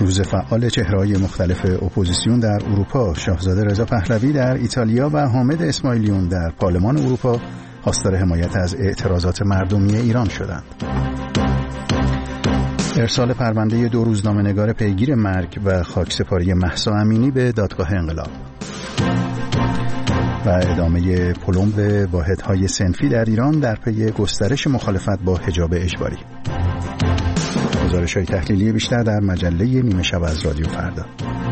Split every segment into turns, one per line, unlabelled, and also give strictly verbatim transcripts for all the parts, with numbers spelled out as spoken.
روز فعال چهره‌های مختلف اپوزیسیون در اروپا، شاهزاده رضا پهلوی در ایتالیا و حامد اسماعیلیون در پارلمان اروپا خواستار حمایت از اعتراضات مردمی ایران شدند. ارسال پرونده دو روزنامه‌نگار پیگیر مرگ و خاکسپاری مهسا امینی به دادگاه انقلاب و ادامه پلمب واحدهای صنفی در ایران در پی گسترش مخالفت با حجاب اجباری. گزارش‌های تحلیلی بیشتر در مجله نیمه شب از رادیو فردا.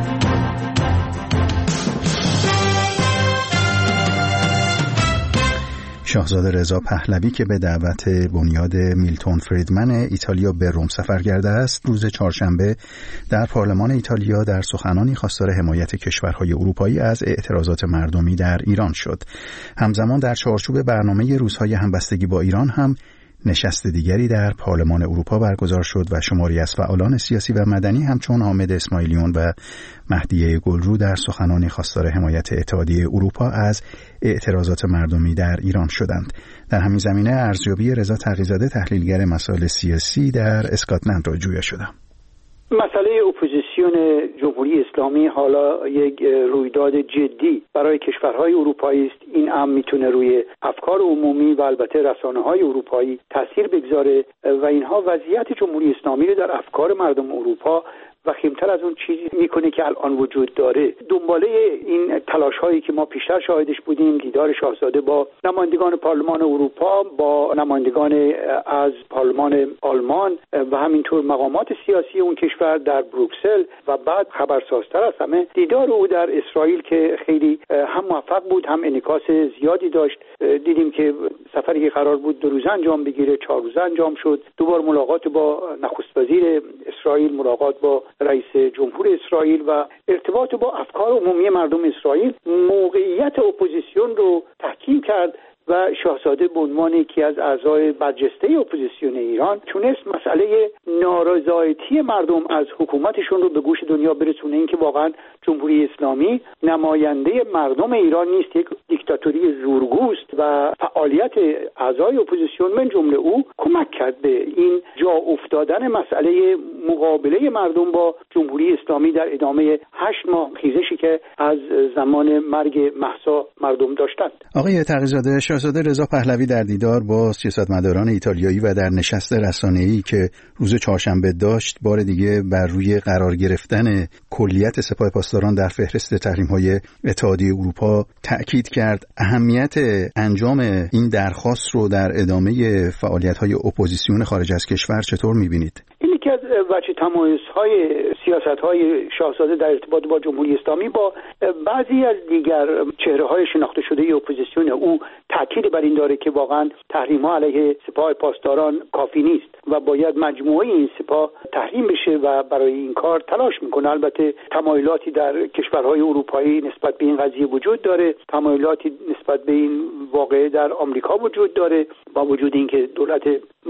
شاهزاده رضا پهلوی که به دعوت بنیاد میلتون فریدمن ایتالیا به روم سفر کرده است، روز چهارشنبه در پارلمان ایتالیا در سخنانی خواستار حمایت کشورهای اروپایی از اعتراضات مردمی در ایران شد. همزمان در چارچوب برنامه روزهای همبستگی با ایران هم نشست دیگری در پارلمان اروپا برگزار شد و شماری از فعالان سیاسی و مدنی همچون حامد اسماعیلیون و مهدیه گلرو در سخنانی خواستار حمایت اتحادیه اروپا از اعتراضات مردمی در ایران شدند. در همین زمینه ارزیابی رضا تقی‌زاده تحلیلگر مسائل سیاسی در اسکاتلند را جویا شدم.
مسئله اپوزیسیون جمهوری اسلامی حالا یک رویداد جدی برای کشورهای اروپایی است. این هم میتونه روی افکار عمومی و البته رسانه‌های اروپایی تاثیر بگذاره و اینها وضعیت جمهوری اسلامی رو در افکار مردم اروپا وخیم‌تر از اون چیزی میکنه که الان وجود داره. دنباله این تلاش‌هایی که ما پیشتر شاهدش بودیم، دیدار شاهزاده با نمایندگان پارلمان اروپا، با نمایندگان از پارلمان آلمان و همینطور مقامات سیاسی اون کشور در بروکسل و بعد خبرسازتر از همه دیدار او در اسرائیل که خیلی هم موفق بود هم انعکاس زیادی داشت. دیدیم که سفری که قرار بود دو روزه انجام بگیره چهار روزه انجام شد. دوبار ملاقات با نخست وزیر اسرائیل، ملاقات با رئیس جمهور اسرائیل و ارتباط با افکار عمومی مردم اسرائیل موقعیت اپوزیسیون رو تحکیم کرد و شاهزاده به عنوان یکی از اعضای برجسته اپوزیسیون ایران تونست مسئله نارضایتی مردم از حکومتشون رو به گوش دنیا برسونه. این که واقعا جمهوری اسلامی نماینده مردم ایران نیست، یک دیکتاتوری زورگوست و فعالیت اعضای اپوزیسیون من جمله او کمک کرد به این جا افتادن مسئله مقابله مردم با جمهوری اسلامی در ادامه هشت ماه خیزشی که از زمان مرگ مهسا مردم داشتند.
آقای تقی‌زاده، شاهزاده رضا پهلوی در دیدار با سیاستمداران ایتالیایی و در نشست رسانه‌ای که روز چهارشنبه داشت بار دیگه بر روی قرار گرفتن کلیت سپاه پاسداران در فهرست تحریم‌های اتحادیه اروپا تأکید کرد. اهمیت انجام این درخواست رو در ادامه فعالیت‌های اپوزیسیون خارج از کشور چطور می‌بینید؟
یکی از وجه تمایزهای سیاست‌های شاهزاده در ارتباط با جمهوری اسلامی با بعضی از دیگر چهره‌های شناخته شده اپوزیسیون او تاکید بر این داره که واقعا تحریم‌ها علیه سپاه پاسداران کافی نیست و باید مجموعه این سپاه تحریم بشه و برای این کار تلاش میکنه. البته تمایلاتی در کشورهای اروپایی نسبت به این قضیه وجود داره، تمایلاتی نسبت به این واقعه در آمریکا وجود داره، با وجود اینکه دولت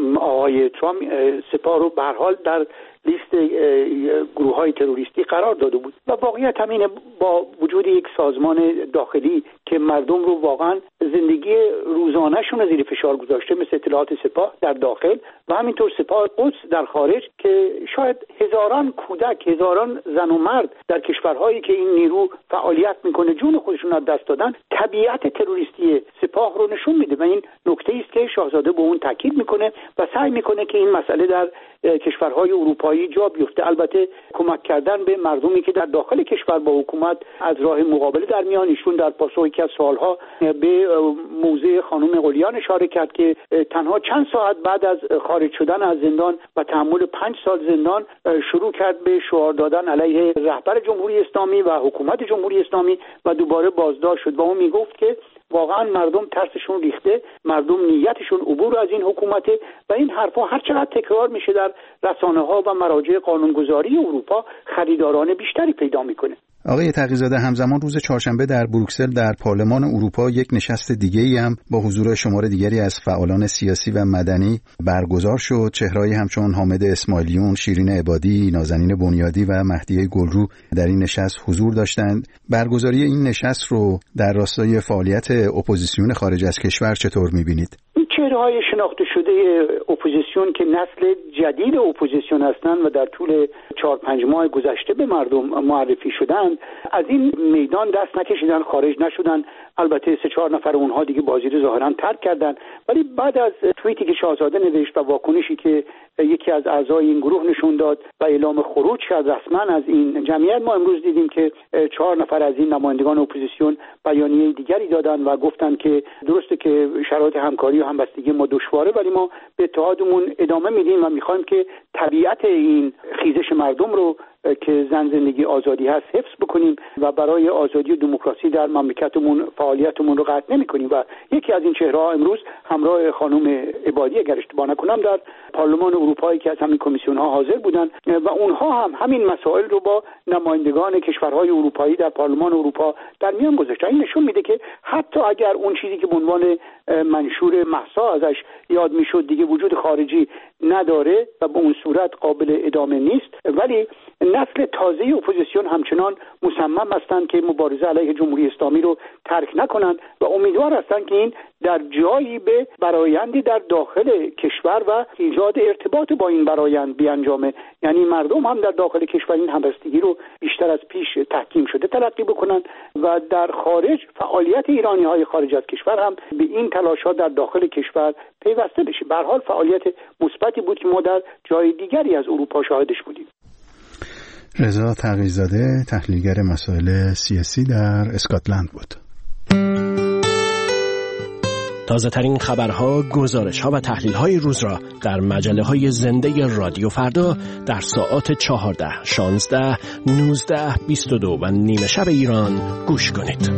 آقای ترامپ سپاه رو به هر حال در لیست گروه‌های تروریستی قرار داده بود و واقعیت همینه با وجود یک سازمان داخلی که مردم رو واقعا زندگی روزانه‌شون زیر فشار گذاشته، مثل اطلاعات سپاه در داخل و همینطور سپاه قدس در خارج که شاید هزاران کودک، هزاران زن و مرد در کشورهایی که این نیرو فعالیت میکنه جون خودشون از دست دادن، طبیعت تروریستی سپاه رو نشون میده و این نکته است که شاهزاده به اون تاکید میکنه و سعی میکنه که این مسئله در کشورهای اروپایی جا بیفته. البته کمک کردن به مردمی که در داخل کشور با حکومت از راه مقابله در میان، ایشون در پاسخی که از سوالها به موضوع خانم قلیان اشاره کرد که تنها چند ساعت بعد از خارج شدن از زندان و تحمل پنج سال زندان شروع کرد به شعار دادن علیه رهبر جمهوری اسلامی و حکومت جمهوری اسلامی و دوباره بازداشت شد و اون میگفت که واقعا مردم ترسشون ریخته، مردم نیتشون عبور از این حکومته و این حرفا هر چقدر تکرار میشه در رسانه‌ها و مراجع قانونگذاری اروپا خریداران بیشتری پیدا میکنه.
آقای تقی‌زاده، همزمان روز چهارشنبه در بروکسل در پارلمان اروپا یک نشست دیگه‌ای هم با حضور شمار دیگری از فعالان سیاسی و مدنی برگزار شد. چهره‌ای همچون حامد اسماعیلیون، شیرین عبادی، نازنین بنیادی و مهدیه گلرو در این نشست حضور داشتند. برگزاری این نشست رو در راستای فعالیت اپوزیسیون خارج از کشور چطور می‌بینید؟
چهره‌های شناخته شده اپوزیسیون که نسل جدید اپوزیسیون هستند و در طول چهار پنج ماه گذشته به مردم معرفی شدند از این میدان دست نکشیدن، خارج نشدن. البته سه چهار نفر اونها دیگه بازی رو ظاهرا ترک کردن، ولی بعد از توییتی که شاهزاده نوشت و واکنشی که یکی از اعضای این گروه نشون داد و اعلام خروج کرد رسما از این جمعیت، ما امروز دیدیم که چهار نفر از این نمایندگان اپوزیسیون بیانیه دیگری دادن و گفتن که درسته که شرایط همکاری و همبستگی ما دشواره، ولی ما به اتحادمون ادامه میدیم و میخوایم که طبیعت این خیزش مردم رو که زن زندگی آزادی هست حفظ بکنیم و برای آزادی و دموکراسی در مملکتمون فعالیتمون رو قطع نمی‌کنیم. و یکی از این چهره‌ها امروز همراه خانم عبادی اگر اشتباه نکنم در پارلمان اروپایی که از همین کمیسیون‌ها حاضر بودن و اونها هم همین مسائل رو با نمایندگان کشورهای اروپایی در پارلمان اروپا در میان گذاشتن. این نشون میده که حتی اگر اون چیزی که به عنوان منشور مهسا ازش یاد میشد دیگه وجود خارجی نداره و به اون صورت قابل ادامه نیست، ولی نسل تازه اپوزیسیون همچنان مصمم هستند که مبارزه علیه جمهوری اسلامی رو ترک نکنند و امیدوار هستند که این در جایی به برآیندی در داخل کشور و ایجاد ارتباط با این برآیند بیانجامه، یعنی مردم هم در داخل کشور این همبستگی رو بیشتر از پیش تحکیم شده تلقی بکنند و در خارج فعالیت ایرانی‌های خارج از کشور هم به این تلاش‌ها در داخل کشور پیوسته بشه. به هر حال فعالیت مثبتی بود که ما در جای دیگری از اروپا شاهدش بودیم.
رضا تقی‌زاده تحلیلگر مسائل سیاسی در اسکاتلند بود.
تازه ترین خبرها، گزارش‌ها و تحلیل‌های روز را در مجله‌های زنده رادیو فردا در ساعات چهارده، شانزده، نوزده، بیست و دو و نیمه شب ایران گوش کنید.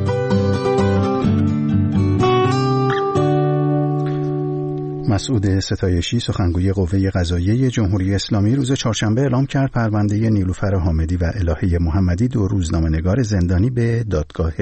مسعود ستایشی سخنگوی قوه قضاییه جمهوری اسلامی روز چهارشنبه اعلام کرد پرونده نیلوفر حامدی و الهه محمدی دو روزنامه‌نگار زندانی به دادگاه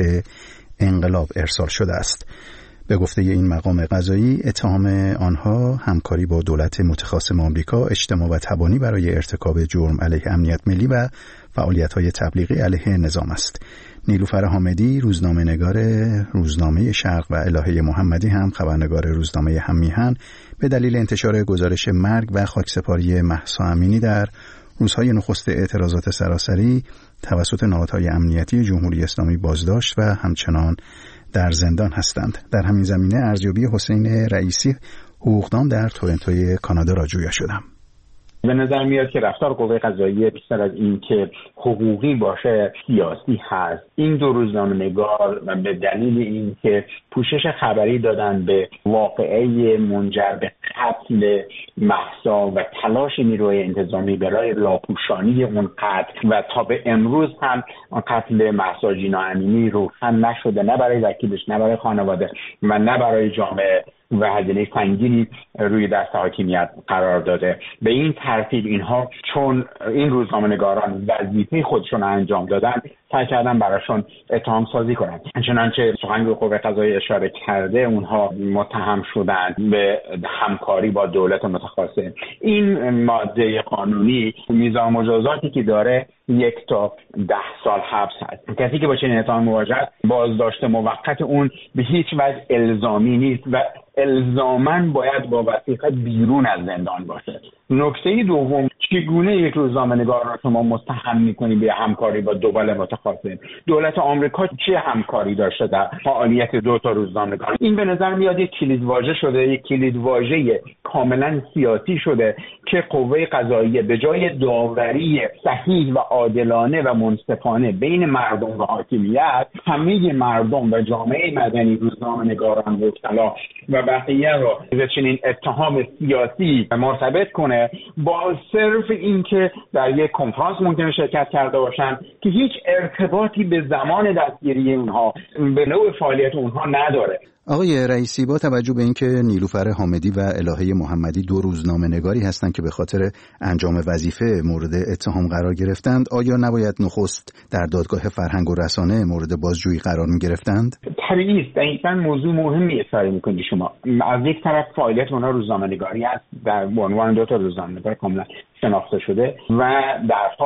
انقلاب ارسال شده است. به گفته این مقام قضایی اتهام آنها همکاری با دولت متخاصم آمریکا، اجتماع و تبانی برای ارتکاب جرم علیه امنیت ملی و فعالیت‌های تبلیغی علیه نظام است. نیلوفر حامدی روزنامه‌نگار روزنامه شرق و الهه محمدی هم خبرنگار روزنامه هم‌میهن به دلیل انتشار گزارش مرگ و خاکسپاری مهسا امینی در روزهای نخست اعتراضات سراسری توسط نهادهای امنیتی جمهوری اسلامی بازداشت و همچنان در زندان هستند. در همین زمینه ارزیابی حسین رئیسی حقوقدان در تورنتوی کانادا را جویا شدم.
به نظر میاد که رفتار قوه قضاییه بیشتر از این که حقوقی باشه سیاسی هست. این دو روزنامه‌نگار به دلیل این که پوشش خبری دادن به واقعه منجر به قتل مهسا و تلاش نیروی انتظامی برای لاپوشانی اون قتل و تا به امروز هم قتل مهسا جینا امینی روشن نشده، نه برای وکیلش، نه برای خانواده و نه برای جامعه و هزینه سنگینی روی دست حاکمیت قرار داده. به این ترتیب اینها چون این روزنامه‌نگاران وظیفه خودشون انجام دادن سعی کردن براشون اتهام سازی کنند. چنانچه سخنگوی قوه قضاییه اشاره کرده اونها متهم شدند به همکاری با دولت متخاصم. این ماده قانونی میزان مجازاتی که داره یک تا ده سال حبس هست. کسی که با چنین اتهام مواجه است بازداشت موقت اون به هیچ وجه الزامی نیست و الزاماً باید با وثیقه بیرون از زندان باشه. نکته دوم، چگونه یک روزنامه‌نگار را شما متهم می‌کنید به همکاری با دولت متخاصم؟ دولت آمریکا چه همکاری داشته در فعالیت دو تا روزنامه‌نگار؟ این به نظر میاد یک کلیدواژه شده، یک کلیدواژه کاملا سیاسی شده که قوه قضاییه به جای داوری صحیح و عادلانه و منصفانه بین مردم و حاکمیت، همه مردم و جامعه مدنی، روزنامه‌نگاران، مبتلا و بقیه را به چنین اتهام سیاسی مرتبط کنه با صرف اینکه در یک کنفرانس ممکنه شرکت کرده باشن که هیچ ارتباطی به زمان دستگیری اونها به نوع فعالیت اونها نداره.
آقای رئیسی، با توجه به اینکه نیلوفر حامدی و الهه محمدی دو روزنامه‌نگاری هستند که به خاطر انجام وظیفه مورد اتهام قرار گرفتند، آیا نباید نخست در دادگاه فرهنگ و رسانه مورد بازجویی قرار می‌گرفتند؟
طبیعی است. دقیقاً موضوع مهمی اشاره می‌کنید شما. از یک طرف فعالیت اونها روزنامه‌نگاری است در عنوان دو تا روزنامه‌نگار کاملا شناخته شده و در حال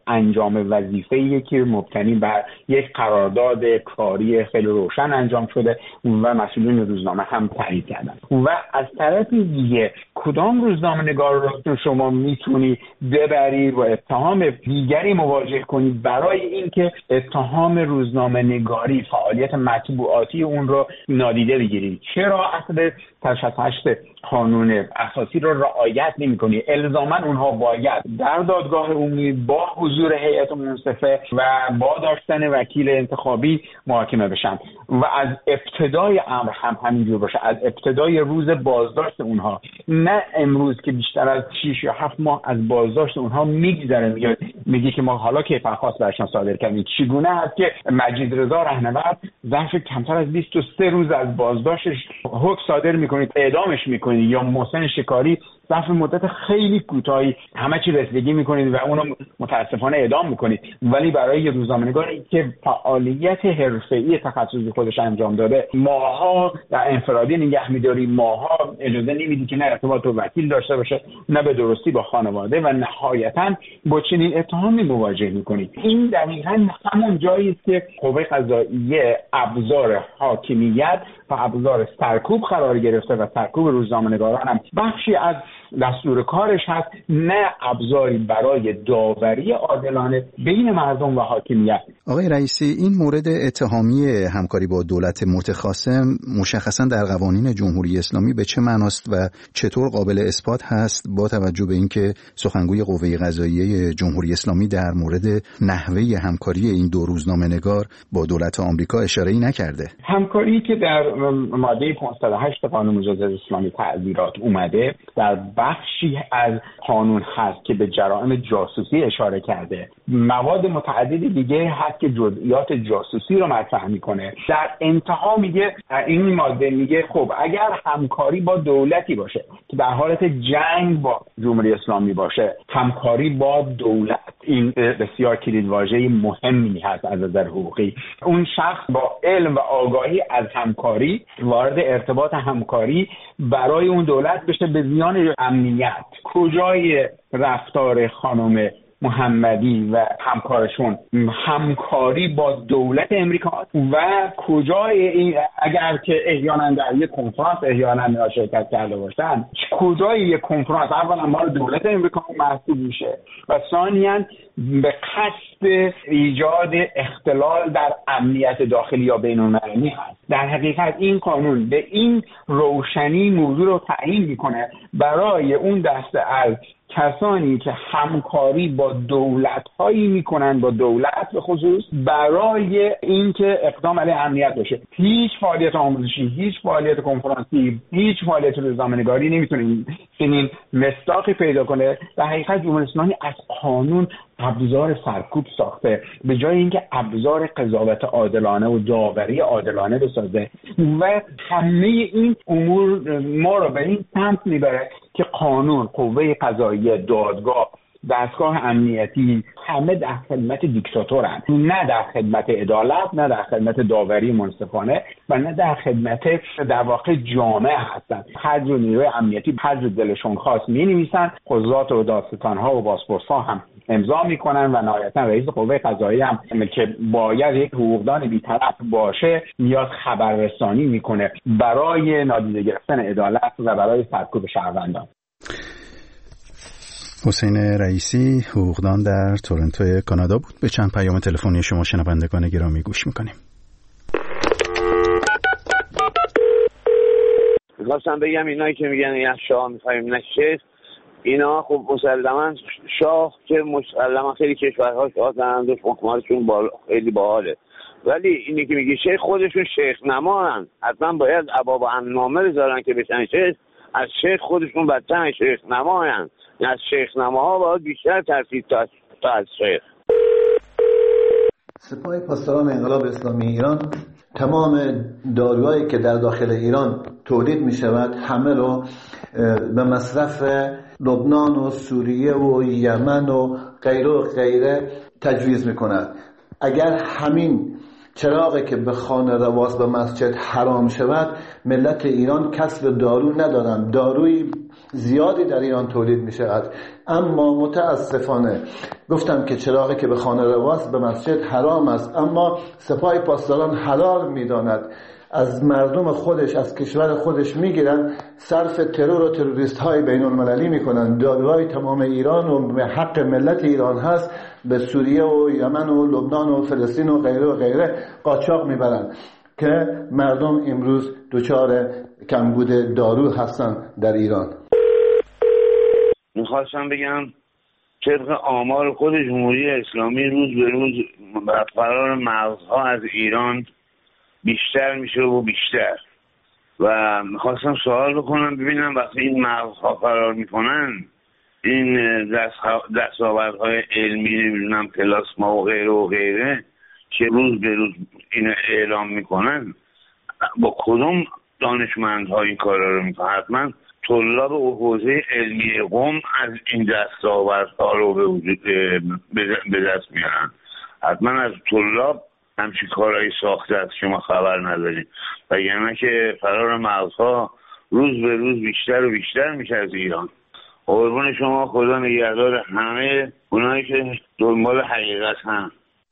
انجام وظیفه‌ای که مبتنی بر یک قرارداد کاری خیلی روشن انجام شده و مسئولین روزنامه هم تایید کردن. و از طرف دیگه کدام روزنامه‌نگار رو شما میتونی ببرید و اتهام دیگری مواجه کنید برای اینکه اتهام روزنامه‌نگاری فعالیت مطبوعاتی اون رو نادیده بگیرید؟ چرا اصل شصت و هشت قانون اساسی رو رعایت نمی‌کنی؟ الزاما اونها باید در دادگاه عمومی با حضور هیئت منصفه و با داشتن وکیل انتخابی محاکمه بشن و از ابتدای امر هم همینجور باشه، از ابتدای روز بازداشت اونها، نه امروز که بیشتر از شش یا هفت ماه از بازداشت اونها میگذره میگه میگه که ما حالا که درخواست برشان صادر کردیم. چگونه است که مجید رضا رهنورد ظرف کمتر از بیست و سه روز از بازداشتش حکم صادر میکنید، اعدامش میکنید، یا محسن شکاری ظرف مدت خیلی کوتاهی همه چی رسیدگی میکنید و اونو متاسفانه اعدام میکنید، ولی برای یه روزنامه‌نگاری که فعالیت حرفه‌ای تخصصی خودش انجام داده ماها در انفرادی نگه می‌داری، ماها اجازه نمیدی که نه ارتباط با وکیل داشته باشه، نه به درستی با خانواده و نهایتاً با چنین اتهامی مواجه میکنید. این دقیقاً همون جایی است که قوه قضاییه ابزار حاکمیت و ابزار سرکوب قرار گرفته و سرکوب روزنامه‌نگاران هم بخشی از دستور کارش هست، نه ابزاری برای داوری عادلانه بین مردم و حاکمیت.
آقای رئیسی، این مورد اتهامی همکاری با دولت متخاصم مشخصا در قوانین جمهوری اسلامی به چه معناست و چطور قابل اثبات هست، با توجه به اینکه سخنگوی قوه قضاییه جمهوری اسلامی در مورد نحوه همکاری این دو روزنامه‌نگار با دولت آمریکا اشاره‌ای نکرده؟
همکاری که در ماده پانصد و هشت قانون مجازات اسلامی تعزیرات اومده در بخشی از قانون هست که به جرائم جاسوسی اشاره کرده. مواد متعددی دیگه هست که جزئیات جاسوسی رو مطرح میکنه. در انتها میگه این ماده میگه خب اگر همکاری با دولتی باشه که در حالت جنگ با جمهوری اسلامی باشه، همکاری با دولت، این بسیار کلیدواژه مهمی هست از نظر حقوقی. اون شخص با علم و آگاهی از همکاری وارد ارتباط همکاری برای اون دولت بشه به زیان امنیت. کجای رفتار خانم محمدی و همکارشون همکاری با دولت امریکا و کجای این اگر که احیانا در یک کنفرانس احیانا شرکت کرده باشن، کجای یک کنفرانس اولا مال دولت امریکا محسوب میشه و ثانیاً به قصد ایجاد اختلال در امنیت داخلی یا بین‌المللی هست. در حقیقت این قانون به این روشنی موضوع رو تعیین میکنه برای اون دسته از کسانی که همکاری با دولت‌هایی میکنن، با دولت به خصوص، برای اینکه اقدام علیه امنیت باشه. هیچ فعالیت آموزشی، هیچ فعالیت کنفرانسی، هیچ فعالیت روزنامه‌نگاری نمیتونه چنین مصداقی پیدا کنه. در حقیقت جمهوری اسلامی از قانون ابزار سرکوب ساخته به جای اینکه ابزار قضاوت عادلانه و داوری عادلانه بسازه و همه این امور ما رو به این سمت میبره که قانون، قوه قضاییه، دادگاه، دستگاه امنیتی همه در خدمت دیکتاتورن، نه در خدمت عدالت، نه در خدمت داوری منصفانه و نه در خدمت در واقع جامعه هستن. هر جو نیروی امنیتی هر جو دلشون خواست می‌نویسن، قضات و دادستان‌ها و بازپرس‌ها هم امضا میکنن و نهایتا رئیس قوه قضاییه هم که باید یک حقوقدان بی‌طرف باشه میاد خبررسانی میکنه برای نادیده گرفتن عدالت و برای سرکوب شهروندان.
حسین رئیسی، حقوقدان در تورنتو کانادا بود. به چند پیام تلفنی شما شنوندگان گرامی گوش میکنیم.
میخواستم بگم اینایی که میگن یه شاه میخوایم نشه، اینا خب مسلما شاه که مسلما خیلی کشورها شاه دارند و حکومتشون بالا خیلی باحاله، ولی اینی که میگه شیخ خودشون شیخ نماهن، حتما باید ابواب امنامه بذارن که بشن شیخ. از شیخ خودشون بدتر شیخ نماهن، از شیخ نماها باید بیشتر ترتیب تا, تا از شیخ.
سپاه پاسداران انقلاب اسلامی ایران تمام داروهایی که در داخل ایران تولید می شود همه رو به مصرف لبنان و سوریه و یمن و غیره و غیره تجویز می کند. اگر همین چراغی که به خانه رواز به مسجد حرام شود، ملت ایران کسب دارو ندارند. داروی زیادی در ایران تولید می شود، اما متاسفانه گفتم که چراغی که به خانه رواست به مسجد حرام است، اما سپاه پاسداران حلال می داند. از مردم خودش، از کشور خودش میگیرن، صرف ترور و تروریست های بین المللی میکنن. داروهای تمام ایران و به حق ملت ایران هست به سوریه و یمن و لبنان و فلسطین و غیره و غیره قاچاق میبرن که مردم امروز دچار کمبود دارو هستن در ایران.
میخواستم بگم طبق آمار خود جمهوری اسلامی روز به روز برقرار مغزها از ایران بیشتر میشه و بیشتر، و میخواستم سوال بکنم ببینم وقتی این مغزها فرار میکنن، این دستاوردهای علمی نمیدونم پلاسما و غیره و غیره که روز به روز این اعلام میکنن، با کدوم دانشمندها این کارا رو میکنن؟ حتما طلاب حوزه علمی قم از این دستاوردها رو به وجود به دست میارن. حتما از طلاب همچین کارهایی ساخته است شما خبر ندارید، و یعنی که فرار مغزها روز به روز بیشتر و بیشتر میشه از ایران. قربون شما، خدا نگهدار همه اونایی که دنبال حقیقت هم.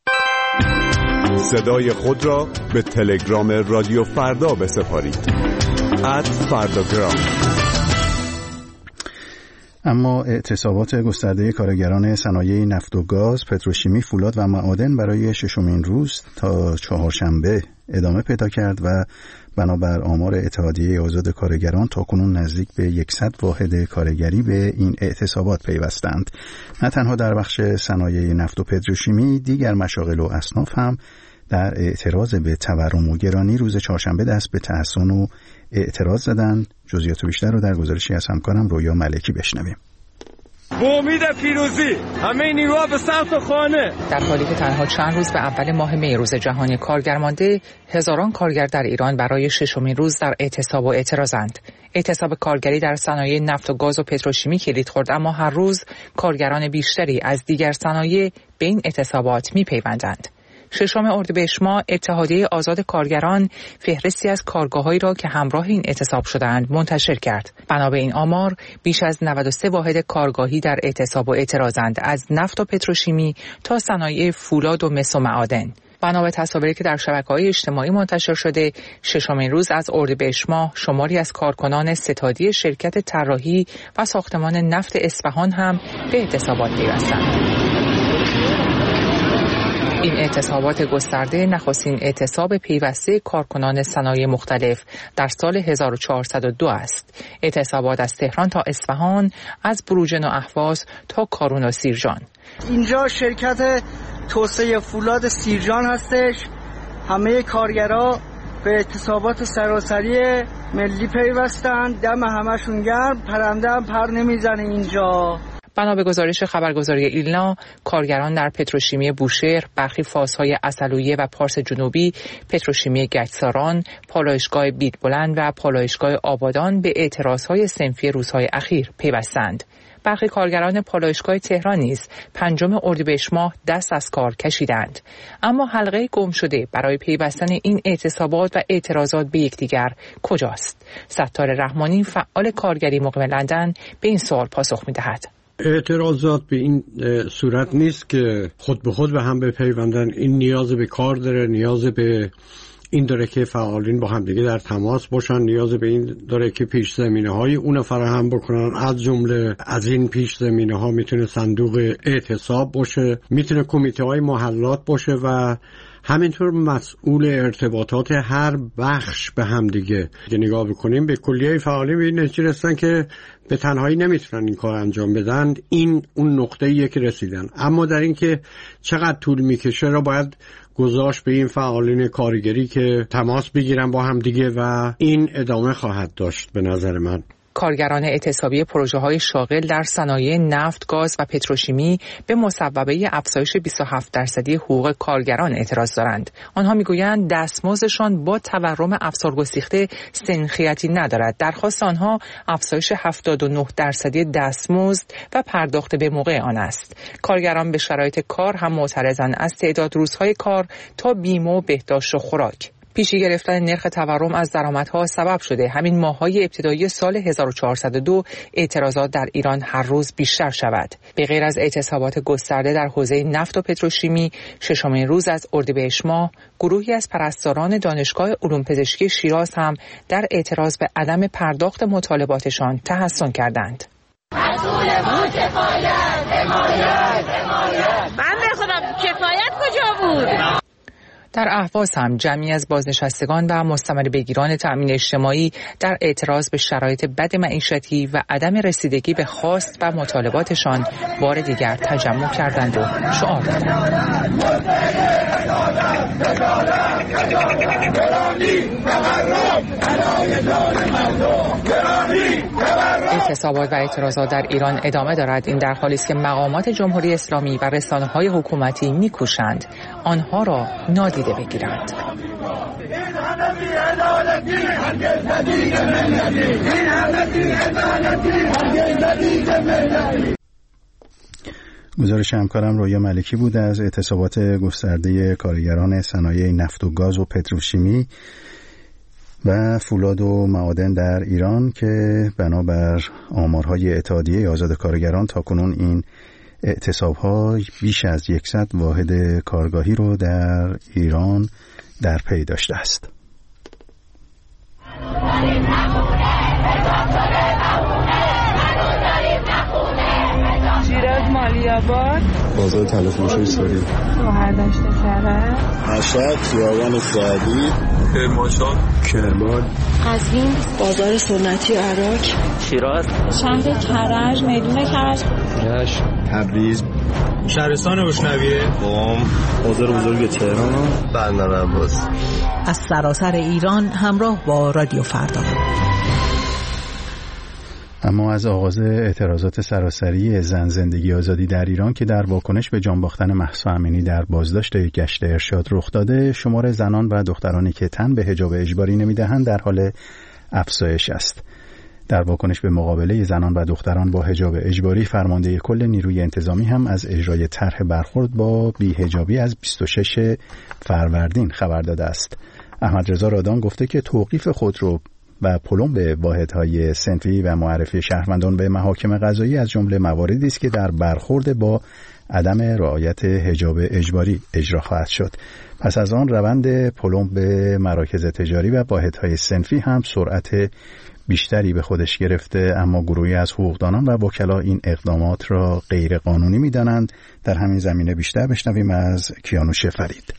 صدای خود را به تلگرام رادیو فردا بسپارید. ات فرداگرام.
اما اعتصابات گسترده کارگران صنایع نفت و گاز، پتروشیمی، فولاد و معادن برای ششمین روز تا چهارشنبه ادامه پیدا کرد و بنابر آمار اتحادیه آزاد کارگران تاکنون نزدیک به صد واحد کارگری به این اعتصابات پیوستند. نه تنها در بخش صنایع نفت و پتروشیمی، دیگر مشاغل و اصناف هم در اعتراض به تورم و گرانی روز چهارشنبه دست به تحسن و اعتراض زدند. جزئیات بیشتر رو در گزارشی از همکارم رویا ملکی بشنویم.
با امید پیروزی همه نیروها به سمت خانه.
در حالی که تنها چند روز به اول ماه می روز جهانی کارگر مانده، هزاران کارگر در ایران برای ششمین روز در اعتصاب و اعتراضند. اعتصاب کارگری در صنایع نفت و گاز و پتروشیمی کلید خورد، اما هر روز کارگران بیشتری از دیگر صنایع به این اعتصابات می‌پیوندند. ششم اردیبهشت ماه اتحادیه آزاد کارگران فهرستی از کارگاه‌هایی را که همراه این اعتصاب شدند منتشر کرد. بنا به این آمار بیش از نود و سه واحد کارگاهی در اعتصاب و اعتراضند، از نفت و پتروشیمی تا صنایع فولاد و مس و معادن. بنا به تصاویری که در شبکه‌های اجتماعی منتشر شده، ششمین روز از اردیبهشت ماه شماری از کارکنان ستادی شرکت طراحی و ساختمان نفت اصفهان هم به اعتصابات پیوستند. این اعتصابات گسترده نخستین اعتصاب پیوسته کارکنان صنایع مختلف در سال هزار و چهارصد و دو است. اعتصابات از تهران تا اصفهان، از بروجرد و اهواز تا کارون و سیرجان.
اینجا شرکت توسعه فولاد سیرجان هستش. همه کارگرها به اعتصابات سراسری ملی پیوستند. دم همشون گرم، پرنده هم پر نمیزنه اینجا.
بنا به گزارش خبرگزاری ایلنا، کارگران در پتروشیمی بوشهر، برخی فازهای عسلویه و پارس جنوبی، پتروشیمی گچساران، پالایشگاه بیدبلند و پالایشگاه آبادان به اعتراضهای صنفی روزهای اخیر پیوستند. برخی کارگران پالایشگاه تهران نیز پنجم اردیبهشت ماه دست از کار کشیدند. اما حلقه گم شده برای پیوستن این اعتصابات و اعتراضات به یکدیگر کجاست؟ ستار رحمانی، فعال کارگری مقیم لندن، به این سوال پاسخ می‌دهد.
اعتراضات به این صورت نیست که خود به خود به هم بپیوندن. این نیاز به کار داره، نیاز به این داره که فعالین با همدیگه در تماس باشن، نیاز به این داره که پیش زمینه های اون فراهم بکنن. از جمله از این پیش زمینه ها میتونه صندوق اعتصاب باشه، میتونه کمیته های محلات باشه و همینطور مسئول ارتباطات هر بخش به هم دیگه. که نگاه بکنیم به کلیه فعالین به این نتیجه رسیدن که به تنهایی نمیتونن این کار انجام بدن. این اون نقطه‌ایه که رسیدن. اما در این که چقدر طول میکشه را باید گذاشت به این فعالین کارگری که تماس بگیرن با هم دیگه و این ادامه خواهد داشت به نظر من.
کارگران اعتصابی پروژه‌های شاغل در صنایع نفت، گاز و پتروشیمی به مصوبه افزایش بیست و هفت درصدی حقوق کارگران اعتراض دارند. آنها میگویند دستمزدشان با تورم افسارگسیخته سنخیتی ندارد. درخواست آنها افزایش هفتاد و نه درصدی دستمزد و پرداخت به موقع آن است. کارگران به شرایط کار هم معترضند، از تعداد روزهای کار تا بیمه و بهداشت و خوراک. پیشی گرفتن نرخ تورم از درآمدها سبب شده همین ماه‌های ابتدایی سال هزار و چهارصد و دو اعتراضات در ایران هر روز بیشتر شود. به غیر از اعتصابات گسترده در حوزه نفت و پتروشیمی، ششمین روز از اردیبهشت ماه گروهی از پرستاران دانشگاه علوم پزشکی شیراز هم در اعتراض به عدم پرداخت مطالباتشان تحسن کردند.
مسئولمون کفایت، حمایت، حمایت. من بخونم کفایت کجا بود؟
در اهواز هم جمعی از بازنشستگان و مستمر بگیران تأمین اجتماعی در اعتراض به شرایط بد معیشتی و عدم رسیدگی به خواست و مطالباتشان بار دیگر تجمع کردند و شعار دادند. اعتصابات و اعتراضات در ایران ادامه دارد. این در حالی است که مقامات جمهوری اسلامی و رسانه‌های حکومتی می‌کوشند آنها را نادیده بگیرند.
گزارش همکارم رویا ملکی بود از اعتصابات گسترده کارگران صنایع نفت و گاز و پتروشیمی و فولاد و معادن در ایران که بنابر آمارهای اتحادیه آزاد کارگران تاکنون این اعتصاب‌ها بیش از صد واحد کارگاهی رو در ایران در پی داشته است.
شیراز مالی‌آباد،
بازار تلفروشی ساری،
شهردشت کرج،
مشهد، خیابان سعدی، کرمانشاه، کرمان،
قزوین، بازار سنتی عراق،
شیراز،
شهر کرج، میدون کرج،
رشت، تبریز،
شهرستان گشنویه،
قم، بازار بزرگ تهران، بندرعباس.
از سراسر ایران همراه با رادیو فردا.
اما از آغاز اعتراضات سراسری زن زندگی آزادی در ایران که در واکنش به جان باختن مهسا امینی در بازداشت گشت ارشاد رخ داده، شمار زنان و دخترانی که تن به حجاب اجباری نمیدهند در حال افزایش است. در واکنش به مقابله زنان و دختران با حجاب اجباری، فرمانده کل نیروی انتظامی هم از اجرای طرح برخورد با بی‌حجابی از بیست و شش فروردین خبر داده است. احمد رضا رادان گفته که توقیف خودرو و پلم به واحدهای صنفی و معرفی شهروندان به محاکم قضایی از جمله مواردی است که در برخورد با عدم رعایت حجاب اجباری اجرا خواهد شد. پس از آن روند پلم به مراکز تجاری و واحدهای صنفی هم سرعت بیشتری به خودش گرفته، اما گروهی از حقوقدانان و وکلا این اقدامات را غیر قانونی می‌دانند. در همین زمینه بیشتر بشنویم از کیانوش فرید.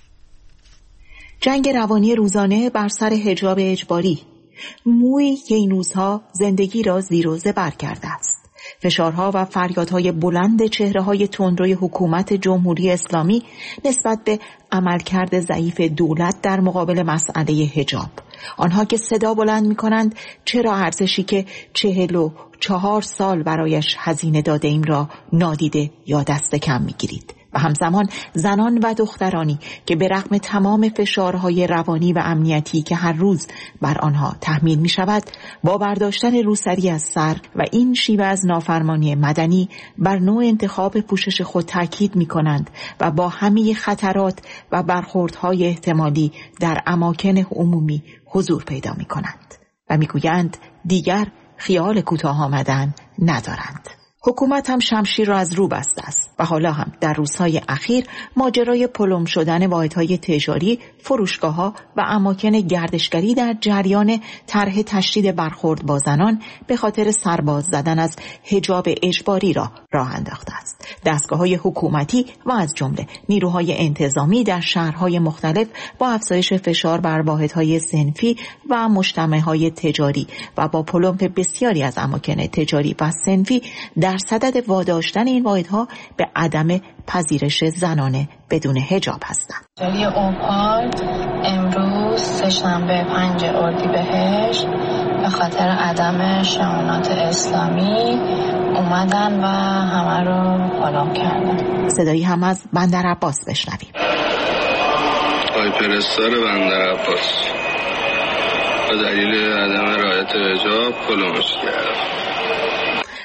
جنگ روانی روزانه بر سر حجاب اجباری، مویی که این روزها زندگی را زیر و زبر کرده است. فشارها و فریادهای بلند چهره‌های تندروی حکومت جمهوری اسلامی نسبت به عملکرد ضعیف دولت در مقابل مسئله حجاب. آنها که صدا بلند می‌کنند چرا ارزشی که چهل و چهار سال برایش هزینه داده ایم را نادیده یا دست کم می‌گیرید. و همزمان زنان و دخترانی که به رغم تمام فشارهای روانی و امنیتی که هر روز بر آنها تحمیل می شود، با برداشتن روسری از سر و این شیوه از نافرمانی مدنی بر نوع انتخاب پوشش خود تاکید می کنند و با همه خطرات و برخوردهای احتمالی در اماکن عمومی حضور پیدا می کنند و می گویند دیگر خیال کوتاه آمدن ندارند. حکومت هم شمشیر را از رو بسته است و حالا هم در روزهای اخیر ماجرای پلم شدن واحدهای تجاری، فروشگاه‌ها و اماکن گردشگری در جریان طرح تشدید برخورد با زنان به خاطر سرباز زدن از حجاب اجباری را راه انداخته است. دستگاه‌های حکومتی و از جمله نیروهای انتظامی در شهرهای مختلف با افزایش فشار بر واحدهای صنفی و مجتمع‌های تجاری و با پلم بسیاری از اماکن تجاری و صنفی در صدد واداشتن این واحدها به عدم پذیرش زنانه بدون حجاب هستند.
جلی اوپال امروز سه‌شنبه پنج اردیبهشت به خاطر عدم شمارات اسلامی اومدن و همه رو پلم کردن.
صدایی هم از بندرعباس بشنویم.
آقای پرستار بندرعباس به دلیل عدم رعایت حجاب پلمش کرد.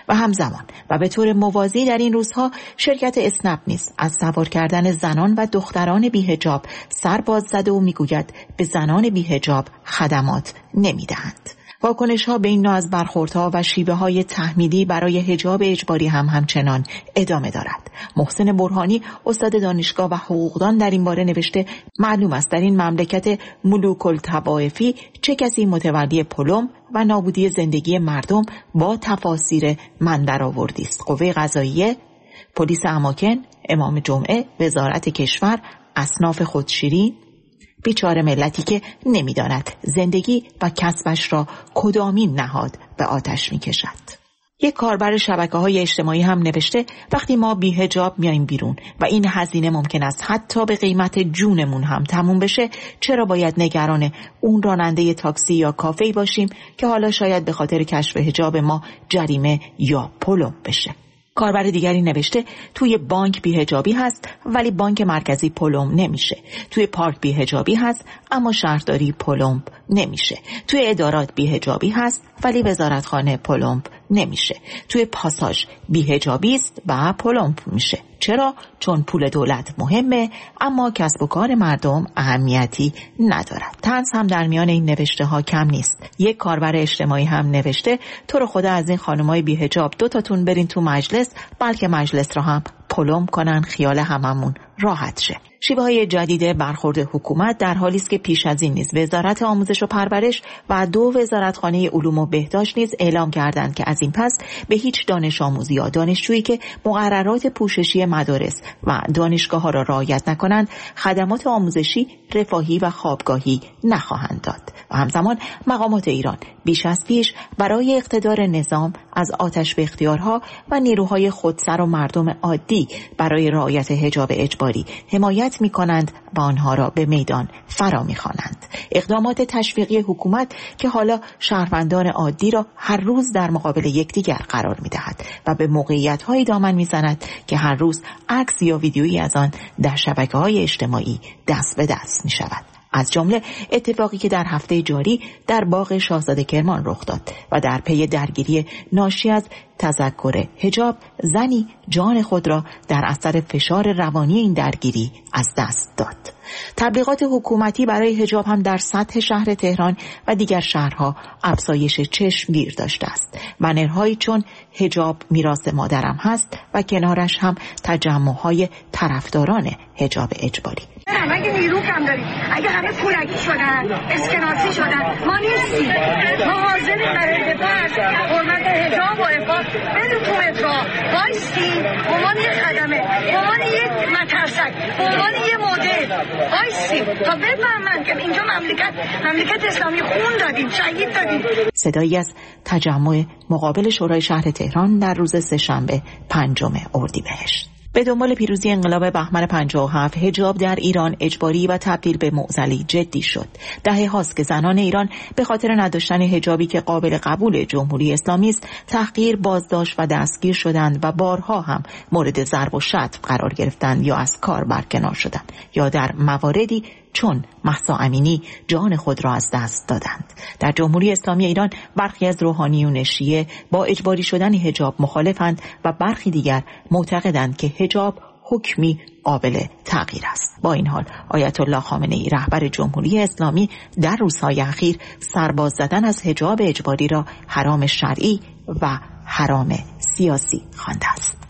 و همزمان و به طور موازی در این روزها شرکت اسنپ نیز از سوار کردن زنان و دختران بی‌حجاب سر باز زده و میگوید به زنان بی‌حجاب خدمات نمیدهند. واکنش‌ها به این نوع از برخوردها و شیوه‌های تحمیلی برای حجاب اجباری هم همچنان ادامه دارد. محسن برهانی استاد دانشگاه و حقوقدان در این باره نوشته معلوم است در این مملکت ملوک الطوائفی چه کسی متولی پلم و نابودی زندگی مردم با تفاسیر من درآوردی است. قوه قضاییه، پلیس اماکن، امام جمعه، وزارت کشور، اصناف خودشیرین، بیچاره ملتی که نمیداند زندگی و کسبش را کدامین نهاد به آتش میکشد. یک کاربر شبکه‌های اجتماعی هم نوشته وقتی ما بی حجاب میایم بیرون و این هزینه ممکن است حتی به قیمت جونمون هم تموم بشه، چرا باید نگران اون راننده تاکسی یا کافه‌ای باشیم که حالا شاید به خاطر کشف حجاب ما جریمه یا پلم بشه؟ کاربر دیگری نوشته توی بانک بی‌حجابی هست ولی بانک مرکزی پلم نمیشه. توی پارک بی‌حجابی هست اما شهرداری پلم نمیشه. توی ادارات بی‌حجابی هست ولی وزارتخانه پلم نمیشه. توی پاساژ بی‌حجابی است و پلم میشه. چرا؟ چون پول دولت مهمه اما کسب و کار مردم اهمیتی ندارد. طنز هم در میان این نوشته ها کم نیست. یک کاربر اجتماعی هم نوشته تو رو خدا از این خانمای بی‌حجاب دو تاتون برین تو مجلس بلکه مجلس را هم پلم کنن خیال هممون راحت شه. شیوه های جدید برخورد حکومت در حالی است که پیش از این نیز وزارت آموزش و پرورش و دو وزارتخانه علوم و بهداشت نیز اعلام کردند که از این پس به هیچ دانش آموز یا دانشجویی که مقررات پوششی مدارس و دانشگاه ها را رعایت نکنند خدمات آموزشی، رفاهی و خوابگاهی نخواهند داد. و همزمان مقامات ایران بیش از پیش برای اقتدار نظام از آتش به اختیارها و نیروهای خودسر و مردم عادی برای رعایت حجاب اجباری حمایت می کنند و آنها را به میدان فرا می خوانند. اقدامات تشویقی حکومت که حالا شهروندان عادی را هر روز در مقابل یکدیگر قرار می دهد و به موقعیت های دامن می زند که هر روز عکس یا ویدیویی از آن در شبکه های اجتماعی دست به دست می شود. از جمله اتفاقی که در هفته جاری در باغ شاهزاده کرمان رخ داد و در پی درگیری ناشی از تذکر حجاب زنی جان خود را در اثر فشار روانی این درگیری از دست داد. تبلیغات حکومتی برای حجاب هم در سطح شهر تهران و دیگر شهرها افزایش چشمگیر داشته است. بنرهایی چون حجاب میراث مادرم هست و کنارش هم تجمع‌های طرفداران حجاب اجباری.
اگه نیرو کم داریم، اگه همه پولکی شدن، اسکناسی شدن، ما نیستیم. ما حاضریم برای دفاع از حرمت حجاب و عفاف بریم تو مترو وایسیم، به عنوان یک خدمه، به عنوان یک مترسک، به عنوان یک مدل وایسیم تا بفهمن که اینجا مملکت مملکت اسلامی خون دادیم، شهید دادیم.
صدایی از تجمع مقابل شورای شهر تهران در روز سه‌شنبه پنجم اردیبهشت. به دنبال پیروزی انقلاب بهمن پنجاه و هفت حجاب در ایران اجباری و تبدیل به معضلی جدی شد. دهه هاست که زنان ایران به خاطر نداشتن حجابی که قابل قبول جمهوری اسلامی است تحقیر، بازداشت و دستگیر شدند و بارها هم مورد ضرب و شتم قرار گرفتند یا از کار برکنار شدند یا در مواردی چون مهسا امینی جان خود را از دست دادند. در جمهوری اسلامی ایران برخی از روحانیون شیعه با اجباری شدن حجاب مخالفند و برخی دیگر معتقدند که حجاب حکمی قابل تغییر است. با این حال آیت الله خامنه‌ای رهبر جمهوری اسلامی در روزهای اخیر سرباز زدن از حجاب اجباری را حرام شرعی و حرام سیاسی خوانده است.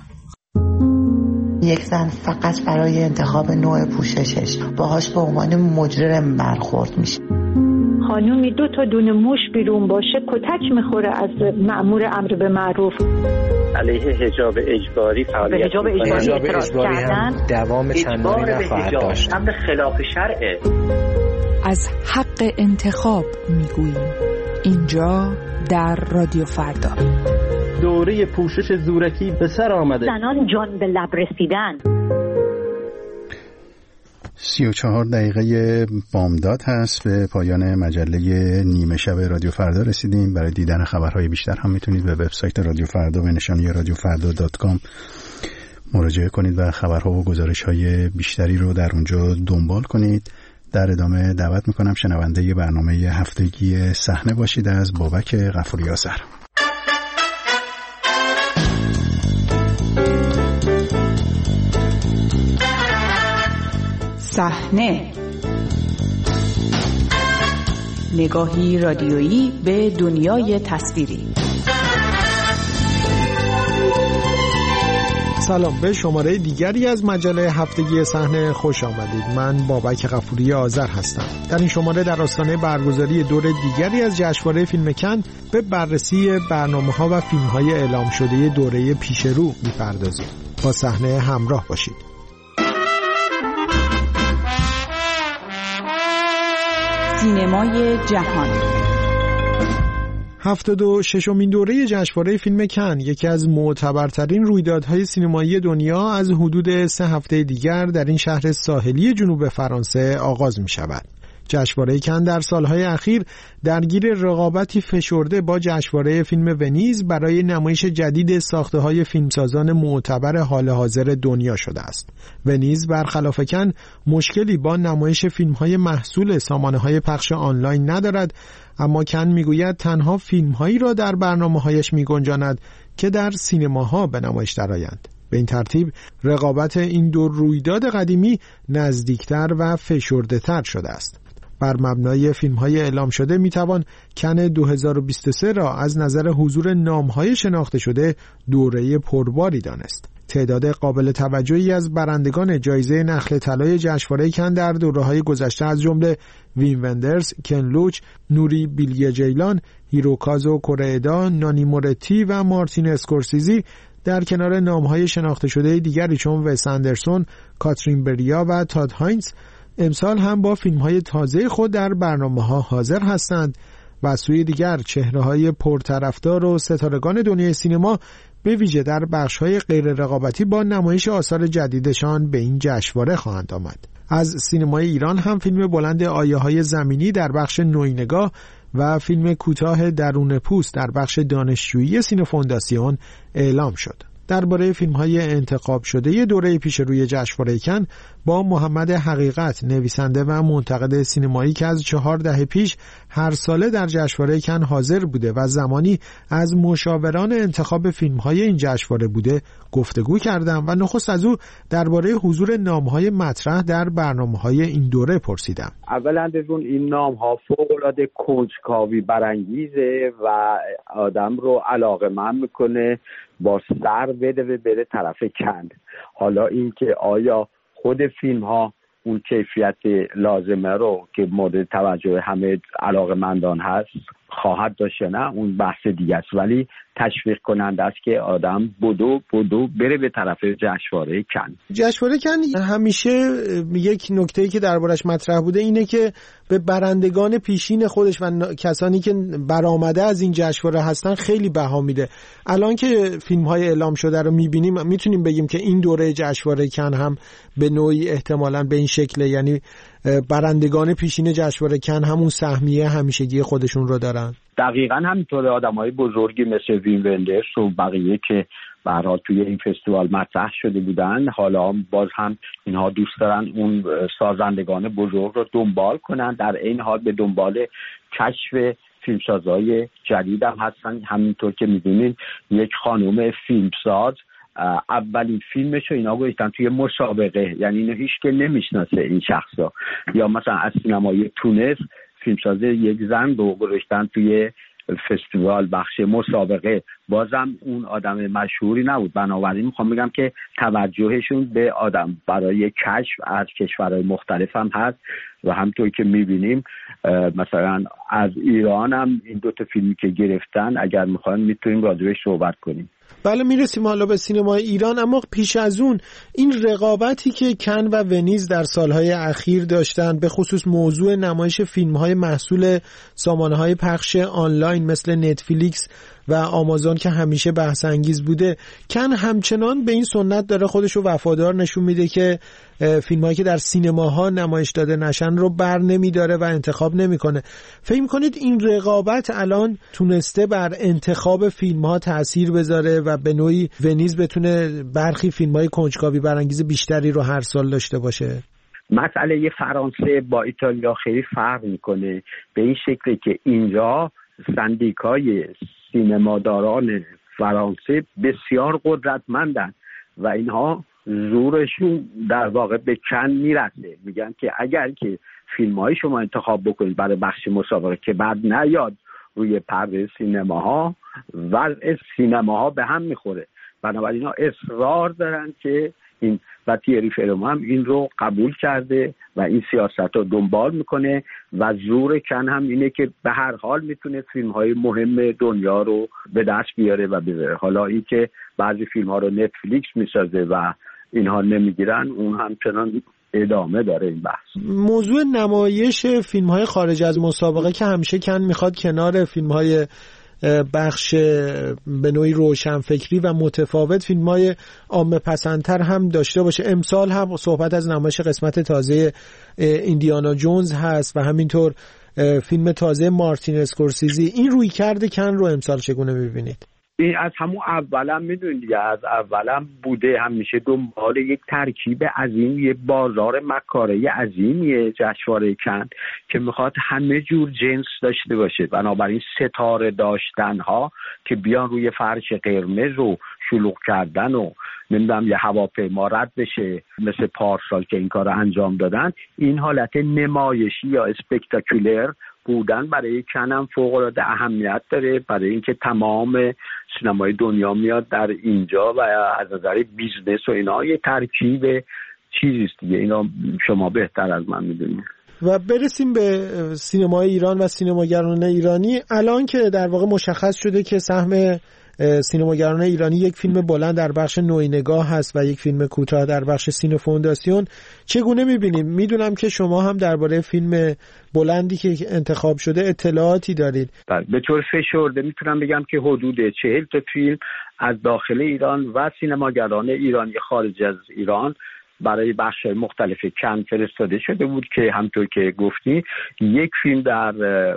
یک زن فقط برای انتخاب نوع پوششش باهاش به عنوان مجرم برخورد میشه.
خانومی دو تا دونه موش بیرون باشه کتک میخوره از مأمور امر به معروف.
علیه حجاب اجباری فعالیت
حجاب اجباری اعتراض کردن
دوام چندانی نخواهد داشت. امر خلاف شرعه.
از حق انتخاب میگوییم اینجا در رادیو فردا.
دوره پوشش زورکی به سر آمده.
زنان جان به لب رسیدن.
سی و چهار دقیقه بامداد هست. به پایان مجله نیمه شب رادیو فردا رسیدیم. برای دیدن خبرهای بیشتر هم میتونید به وبسایت رادیو فردا به نشانی رادیو فردا دات کام مراجعه کنید و خبرها و گزارش‌های بیشتری رو در اونجا دنبال کنید. در ادامه دعوت میکنم شنونده برنامه هفتگی صحنه باشید از بابک غفوری آذر.
صحنه، نگاهی رادیویی به دنیای تصویری.
سلام، به شماره دیگری از مجله هفتگی صحنه خوش آمدید. من بابک غفوری آذر هستم. در این شماره در آستانه برگزاری دور دیگری از جشنواره فیلم کن به بررسی برنامه‌ها و فیلم‌های اعلام شده دوره پیش رو می‌پردازیم. با صحنه همراه باشید.
سینمای جهان.
هفتاد و ششمین دوره جشنواره فیلم کن، یکی از معتبرترین رویدادهای سینمایی دنیا، از حدود سه هفته دیگر در این شهر ساحلی جنوب فرانسه آغاز می شود. جشنواره کن در سالهای اخیر درگیر رقابتی فشرده با جشنواره فیلم ونیز برای نمایش جدید ساخته‌های فیلمسازان معتبر حال حاضر دنیا شده است. ونیز برخلاف کن مشکلی با نمایش فیلم‌های محصول سامانه‌های پخش آنلاین ندارد، اما کن میگوید تنها فیلم‌هایی را در برنامه‌هایش می‌گنجاند که در سینماها به نمایش درآیند. به این ترتیب رقابت این دو رویداد قدیمی نزدیکتر و فشرده‌تر شده است. بر مبنای فیلم‌های اعلام شده میتوان کن دو هزار و بیست و سه را از نظر حضور نام‌های شناخته شده دوره پرباری دانست. تعداد قابل توجهی از برندگان جایزه نخل طلای جشنواره کن در دوره‌های گذشته از جمله وین وندرز، کن لوچ، نوری بیلگی جیلان، هیروکازو کوریدا، نانی مورتی و مارتین اسکورسیزی در کنار نام‌های شناخته شده دیگری چون وس اندرسون، کاترین بریا و تاد هاینز امسال هم با فیلم‌های تازه خود در برنامه‌ها حاضر هستند و از سوی دیگر چهره‌های پرطرفدار و ستارگان دنیای سینما به ویژه در بخش‌های غیر رقابتی با نمایش آثار جدیدشان به این جشنواره خواهند آمد. از سینمای ایران هم فیلم بلند آیه‌های زمینی در بخش نوینگاه و فیلم کوتاه درون پوست در بخش دانشجویی سینفونداسیون اعلام شد. درباره فیلم‌های انتخاب شده دوره پیش روی جشنواره کن با محمد حقیقت، نویسنده و منتقد سینمایی که از چهار دهه پیش هر ساله در جشنواره کن حاضر بوده و زمانی از مشاوران انتخاب فیلم‌های این جشنواره بوده گفتگو کردم و نخست از او درباره حضور نام‌های مطرح در برنامه‌های این دوره پرسیدم.
اولا از اون این نام‌ها فوق‌العاده کنجکاوی برانگیزه و آدم رو علاقه‌مند می‌کنه با سر بده و بره طرف کن. حالا این که آیا خود فیلم ها اون کیفیت لازمه رو که مورد توجه همه علاقه‌مندان هست خواهد داشت نه، اون بحث دیگه است، ولی تشویق کننده است که آدم بدو بدو بره به طرف جشنواره کن.
جشنواره کن همیشه یک نکته‌ای که دربارش مطرح بوده اینه که به برندگان پیشین خودش و کسانی که برآمده از این جشنواره هستن خیلی بها میده. الان که فیلم‌های اعلام شده رو می‌بینیم میتونیم بگیم که این دوره جشنواره کن هم به نوعی احتمالاً به این شکل، یعنی برندگان پیشین جشنواره کن همون سهمیه همیشگی خودشون رو دارن.
دقیقاً همینطور. آدمای بزرگی مثل وین وندرز و بقیه که به هر حال توی این فستیوال مطرح شده بودن، حالا باز هم اینها دوست دارن اون سازندگان بزرگ رو دنبال کنن، در این حال به دنبال کشف فیلمسازهای جدید هم هستن. همینطور که می‌دونین یک خانم فیلمساز اولین فیلمش رو اینا گذاشتن توی مسابقه، یعنی اینو هیچ که نمیشناسه این شخصا. یا مثلا از سینمای تونس فیلمساز یک زن رو گذاشتن توی فستیوال بخش مسابقه، بازم اون آدم مشهوری نبود. بنابراین میخوام بگم که توجهشون به آدم برای کشف از کشورهای مختلف هم هست و همطور که میبینیم مثلا از ایران هم این دوتا فیلمی که گرفتن اگر میخوایم میتونیم راجبش صحبت کنیم.
بله میرسیم حالا به سینمای ایران، اما پیش از اون این رقابتی که کن و ونیز در سالهای اخیر داشتن به خصوص موضوع نمایش فیلم‌های محصول سامانه‌های پخش آنلاین مثل نتفلیکس و آمازون که همیشه بحث انگیز بوده، کن همچنان به این سنت داره خودش رو وفادار نشون میده که فیلم‌هایی که در سینماها نمایش داده نشن رو بر نمیداره و انتخاب نمیکنه. فکر می‌کنید این رقابت الان تونسته بر انتخاب فیلم‌ها تأثیر بذاره و به نوعی ونیز بتونه برخی فیلم‌های کنجکاوی برانگیز بیشتری رو هر سال داشته باشه؟
مسئله فرانسه با ایتالیا خیلی فرق میکنه به این شکلی که اینجا سندیکای سینماداران فرانسه بسیار قدرتمندن و اینها زورشون در واقع به کن میرسه. میگن که اگر که فیلم های شما انتخاب بکنید برای بخش مسابقه که بعد نیاد روی پرده سینماها، وضع سینماها به هم میخوره. بنابراین ها اصرار دارن که این و تیری فرمان هم این رو قبول کرده و این سیاست رو دنبال میکنه و زور کن هم اینه که به هر حال میتونه فیلم های مهم دنیا رو به دست بیاره و بذاره. حالا این که بعضی فیلم ها رو نتفلیکس میسازه و اینها نمیگیرن، اون همچنان ادامه داره این بحث.
موضوع نمایش فیلم های خارج از مسابقه که همیشه کن میخواد کنار فیلم های بخش به نوعی روشنفکری و متفاوت فیلم های عامه پسندتر هم داشته باشه. امسال هم صحبت از نمایش قسمت تازه ایندیانا جونز هست و همینطور فیلم تازه مارتین اسکورسیزی. این روی کرده کن رو امسال چگونه میبینید؟
این از همون اولم میدونید دیگه، از اولم بوده همیشه دنبال یک ترکیب عظیم، یه بازار مکاره عظیمیه جشنواره کن که میخواد همه جور جنس داشته باشه. بنابراین ستاره داشتن ها که بیان روی فرش قرمز و شلوغ کردن و نمیدونم یه هواپیما رد بشه مثل پارسال که این کار رو انجام دادن، این حالت نمایشی یا اسپکتاکولر بودن برای کنم فوق‌العاده اهمیت داره، برای اینکه تمام سینمای دنیا میاد در اینجا و از نظر بیزنس و اینا یه ترکیب چیزیست دیگه. اینا شما بهتر از من میدونید.
و برسیم به سینمای ایران و سینماگران ایرانی. الان که در واقع مشخص شده که سهم سینماگران ایرانی یک فیلم بلند در بخش نوعی نگاه هست و یک فیلم کوتاه در بخش سینه فونداسیون، چگونه میبینیم؟ میدونم که شما هم درباره فیلم بلندی که انتخاب شده اطلاعاتی دارید.
به طور فشرده میتونم بگم که حدود چهل تا فیلم از داخل ایران و سینماگران ایرانی خارج از ایران برای بخش مختلف کن فرستاده شده بود که همطور که گفتی یک فیلم در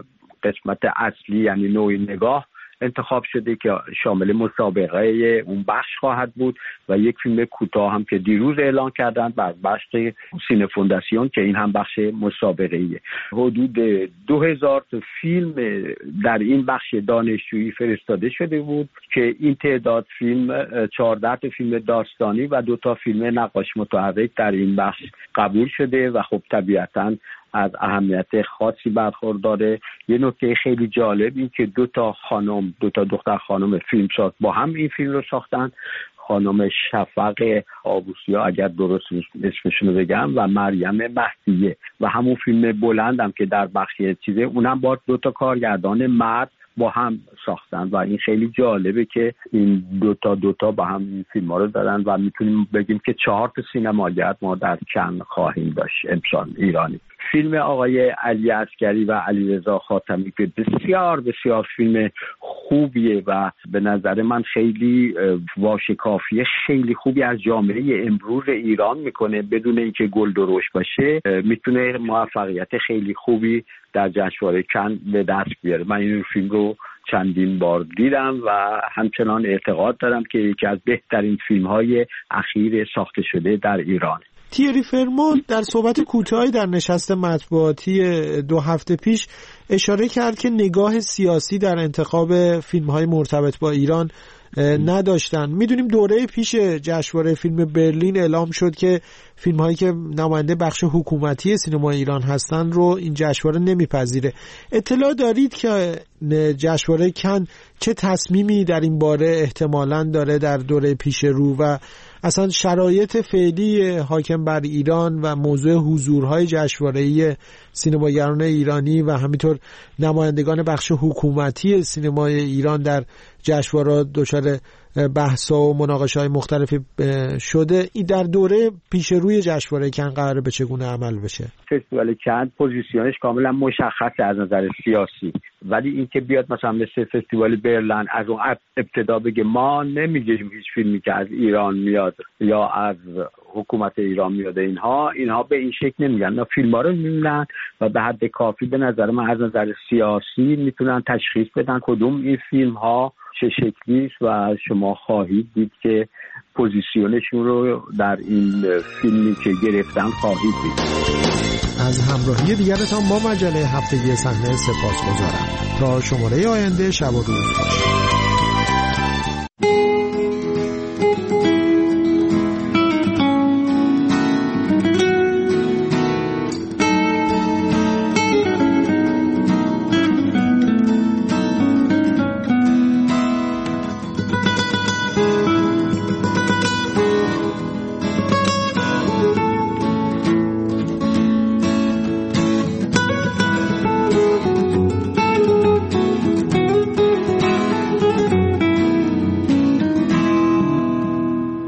قسمت اصلی یعنی نوعی نگاه انتخاب شده که شامل مسابقه اون بخش خواهد بود و یک فیلم کوتاه هم که دیروز اعلان کردن بر بخش سینه فونداسیون که این هم بخش مسابقه‌ایه. حدود دو هزار تا فیلم در این بخش دانشجویی فرستاده شده بود که این تعداد فیلم چهارده تا فیلم داستانی و دو تا فیلم نقاش متحرک در این بخش قبول شده و خب طبیعتاً از اهمیت خاصی برخورداره. یه نکته خیلی جالب این که دو تا خانم دو تا دختر خانم فیلمساز با هم این فیلم رو ساختن، خانم شفق آبوسیا اگر درست اسمشون رو بگم و مریم مهدیه، و همون فیلم بلندم که در بخش چیزه اونم با دو تا کارگردان مرد با هم ساختن و این خیلی جالبه که این دوتا دوتا با هم این فیلم ها رو دارن و میتونیم بگیم که چهار تا سینماگر ما در کن خواهیم داشت امسال ایرانی. فیلم آقای علی عسکری و علیرضا خاتمی که بسیار بسیار فیلم خوبیه و به نظر من خیلی واشکافی خیلی خوبی از جامعه امروز ایران میکنه بدون اینکه گل درشت باشه، میتونه موفقیت خیلی خوبی در جشنواره کن به دست بیاره. من این فیلم رو چندین بار دیدم و همچنان اعتقاد دارم که یکی از بهترین فیلم‌های اخیر ساخته شده در ایران.
تیری فرمان در صحبت کوتاهی در نشست مطبوعاتی دو هفته پیش اشاره کرد که نگاه سیاسی در انتخاب فیلم‌های مرتبط با ایران نداشتن. میدونیم دوره پیش جشنواره فیلم برلین اعلام شد که فیلم‌هایی که نماینده بخش حکومتی سینما ایران هستن رو این جشنواره نمیپذیره. اطلاع دارید که جشنواره کن چه تصمیمی در این باره احتمالاً داره در دوره پیش رو و اصلا شرایط فعلی حاکم بر ایران و موضوع حضورهای جشنواره‌ای سینماگران ایرانی و همینطور نمایندگان بخش حکومتی سینمای ایران در جشنواره دچار بحث‌ها و مناقشه‌های مختلفی شده؟ این در دوره پیش روی جشنواره کن قراره به چگونه عمل بشه؟
فستیوال کن پوزیشنش کاملا مشخصه از نظر سیاسی، ولی اینکه بیاد مثلا مثل فستیوال برلین از اون ابتدا بگه ما نمیگیم هیچ فیلمی که از ایران میاد یا از حکومت ایران میاد، اینها اینها به این شکل نمیگن. اینا فیلم‌ها رو میبینن و به حد کافی به نظر من از نظر سیاسی میتونن تشخیص بدن کدوم این فیلم‌ها چه شکلی است و شما خواهید دید که پوزیشنشون رو در این فیلمی که گرفتن خواهید دید.
از همراهی دیگرتان با مجله هفتگی صحنه سپاسگزارم. تا شماره آینده شب و روز خوش.